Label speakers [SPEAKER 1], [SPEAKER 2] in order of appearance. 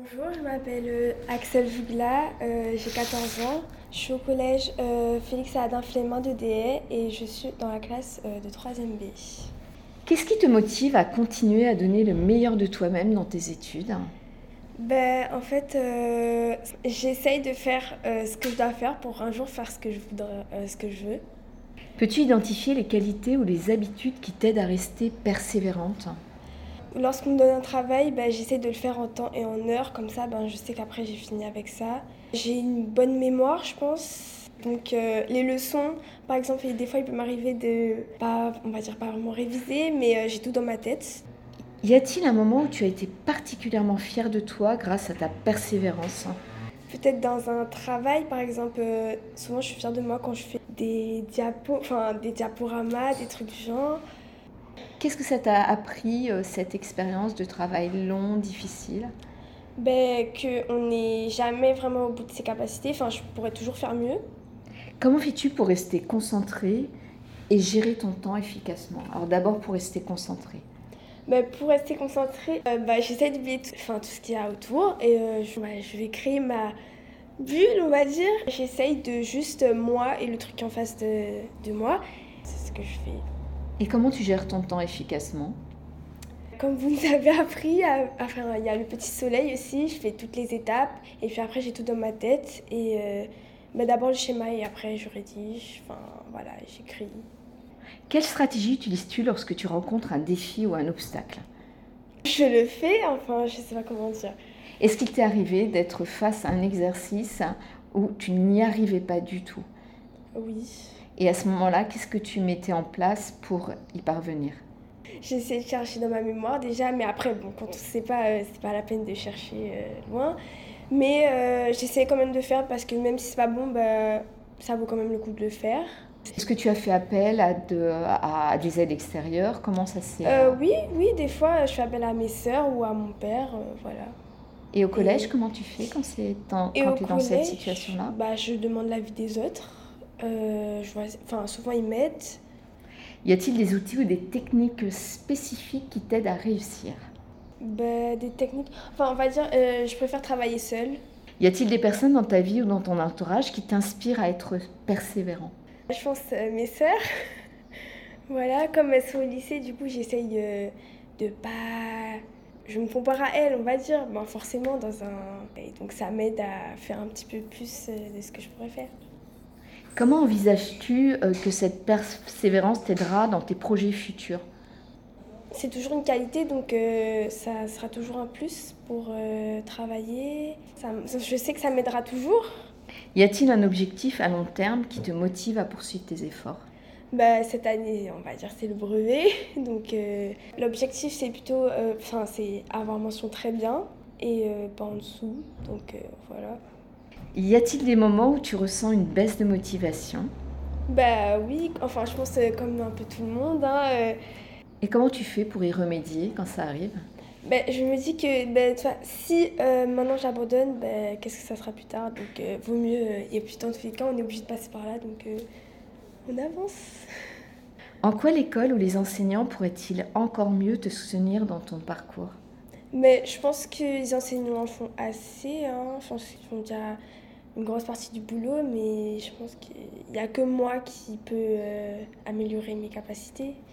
[SPEAKER 1] Bonjour, je m'appelle Axel Jugla, j'ai 14 ans, je suis au collège Félix Adam Flémin de Déhay et je suis dans la classe de 3e B.
[SPEAKER 2] Qu'est-ce qui te motive à continuer à donner le meilleur de toi-même dans tes études?
[SPEAKER 1] En fait, j'essaye de faire ce que je dois faire pour un jour faire ce que je voudrais, ce que je veux.
[SPEAKER 2] Peux-tu identifier les qualités ou les habitudes qui t'aident à rester persévérante?
[SPEAKER 1] Lorsqu'on me donne un travail, j'essaie de le faire en temps et en heure, comme ça je sais qu'après j'ai fini avec ça. J'ai une bonne mémoire, je pense. Donc les leçons, par exemple, des fois il peut m'arriver de pas, on va dire pas vraiment réviser, mais j'ai tout dans ma tête.
[SPEAKER 2] Y a-t-il un moment où tu as été particulièrement fière de toi grâce à ta persévérance?
[SPEAKER 1] Peut-être dans un travail, par exemple, souvent je suis fière de moi quand je fais des des diaporamas, des trucs du genre.
[SPEAKER 2] Qu'est-ce que ça t'a appris, cette expérience de travail long, difficile?
[SPEAKER 1] Qu'on n'est jamais vraiment au bout de ses capacités, enfin je pourrais toujours faire mieux.
[SPEAKER 2] Comment fais-tu pour rester concentrée et gérer ton temps efficacement? Alors d'abord pour rester concentrée.
[SPEAKER 1] Pour rester concentrée, j'essaie d'oublier tout ce qu'il y a autour et je vais créer ma bulle, on va dire. J'essaye de juste moi et le truc en face de moi. C'est ce que je fais.
[SPEAKER 2] Et comment tu gères ton temps efficacement?
[SPEAKER 1] Comme vous nous avez appris, il y a le petit soleil aussi, je fais toutes les étapes et puis après j'ai tout dans ma tête et d'abord le schéma et après je rédige, enfin voilà, j'écris.
[SPEAKER 2] Quelle stratégie utilises-tu lorsque tu rencontres un défi ou un obstacle?
[SPEAKER 1] Je le fais, enfin je sais pas comment dire.
[SPEAKER 2] Est-ce qu'il t'est arrivé d'être face à un exercice où tu n'y arrivais pas du tout?
[SPEAKER 1] Oui.
[SPEAKER 2] Et à ce moment-là, qu'est-ce que tu mettais en place pour y parvenir?
[SPEAKER 1] J'essaie de chercher dans ma mémoire déjà, mais après, bon, quand on ne sait pas, c'est pas la peine de chercher loin. Mais j'essaie quand même de faire parce que même si c'est pas bon, ça vaut quand même le coup de le faire.
[SPEAKER 2] Est-ce que tu as fait appel à des aides extérieures? Comment ça s'est...
[SPEAKER 1] Oui, des fois, je fais appel à mes sœurs ou à mon père, voilà.
[SPEAKER 2] Et au collège,
[SPEAKER 1] Et,
[SPEAKER 2] comment tu fais quand
[SPEAKER 1] et
[SPEAKER 2] quand
[SPEAKER 1] au
[SPEAKER 2] tu es dans cette
[SPEAKER 1] collège,
[SPEAKER 2] situation-là?
[SPEAKER 1] je demande l'avis des autres. Souvent, ils m'aident.
[SPEAKER 2] Y a-t-il des outils ou des techniques spécifiques qui t'aident à réussir?
[SPEAKER 1] Des techniques. On va dire, je préfère travailler seule.
[SPEAKER 2] Y a-t-il des personnes dans ta vie ou dans ton entourage qui t'inspirent à être persévérant?
[SPEAKER 1] Je pense mes sœurs. Voilà, comme elles sont au lycée, du coup, j'essaye de pas. Je me compare à elles, on va dire, forcément, dans un. Et donc, ça m'aide à faire un petit peu plus de ce que je pourrais faire.
[SPEAKER 2] Comment envisages-tu que cette persévérance t'aidera dans tes projets futurs?
[SPEAKER 1] C'est toujours une qualité, donc ça sera toujours un plus pour travailler. Je sais que ça m'aidera toujours.
[SPEAKER 2] Y a-t-il un objectif à long terme qui te motive à poursuivre tes efforts?
[SPEAKER 1] Cette année, on va dire, c'est le brevet. Donc, l'objectif, c'est plutôt. C'est avoir mention très bien et pas en dessous. Donc, voilà.
[SPEAKER 2] Y a-t-il des moments où tu ressens une baisse de motivation?
[SPEAKER 1] Oui, enfin je pense comme un peu tout le monde, hein,
[SPEAKER 2] Et comment tu fais pour y remédier quand ça arrive?
[SPEAKER 1] je me dis que tu vois, si maintenant j'abandonne, qu'est-ce que ça sera plus tard? Donc vaut mieux, et puis dans tous les cas on est obligé de passer par là, donc on avance.
[SPEAKER 2] En quoi l'école ou les enseignants pourraient-ils encore mieux te soutenir dans ton parcours?
[SPEAKER 1] Mais je pense que les enseignants en font assez, hein. Je pense qu'ils font déjà une grosse partie du boulot, mais je pense qu'il n'y a que moi qui peux améliorer mes capacités.